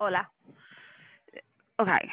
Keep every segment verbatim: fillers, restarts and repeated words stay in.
Hola. Okay.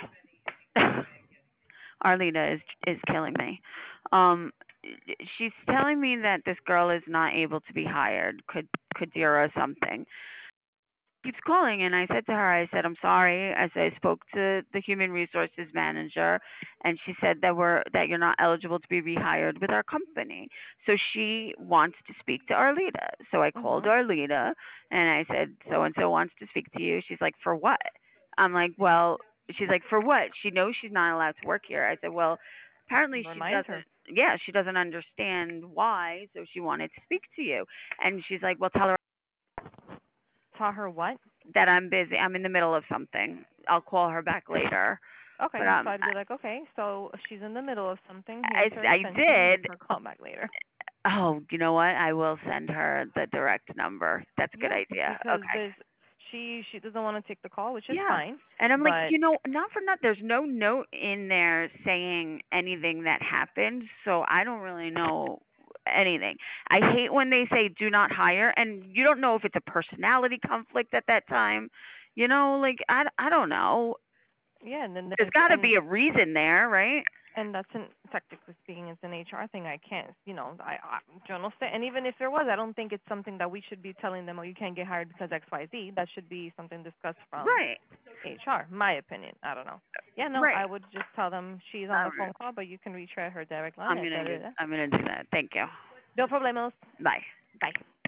Arlita is is killing me. Um, she's telling me that this girl is not able to be hired. Could Kadira something. Keeps calling, and I said to her, I said, I'm sorry. I said I spoke to the human resources manager, and she said that we're that you're not eligible to be rehired with our company. So she wants to speak to Arlita. So I called Mhm. Arlita, and I said, so and so wants to speak to you. She's like, for what? I'm like, well, she's like, for what? She knows she's not allowed to work here. I said, well, apparently she Remind doesn't. her. Yeah, she doesn't understand why, so she wanted to speak to you. And she's like, well, tell her Tell her what? that I'm busy. I'm in the middle of something. I'll call her back later. But Okay, so um, I'd be like, okay, so she's in the middle of something. I Here's her I extension. Give did. her a call back later. Oh, you know what? I will send her the direct number. That's a good Yeah, idea. because Okay. there's she she doesn't want to take the call, which is Yeah. fine. And I'm like, But you know, not for nothing. There's no note in there saying anything that happened, so I don't really know anything. I hate when they say do not hire, and you don't know if it's a personality conflict at that time. You know, like I, I don't know. yeah, and then There's there's got to and be a reason there, right? and that's an technically speaking, it's an H R thing. I can't, you know, I, I don't know. And even if there was, I don't think it's something that we should be telling them, oh, you can't get hired because X, Y, Z. That should be something discussed from Right. H R. My opinion. I don't know. Yeah, no, Right. I would just tell them she's on All the right. phone call, but you can reach her at her direct line I'm at gonna da da do. da. I'm gonna do that. Thank you. No problemos. Bye. Bye.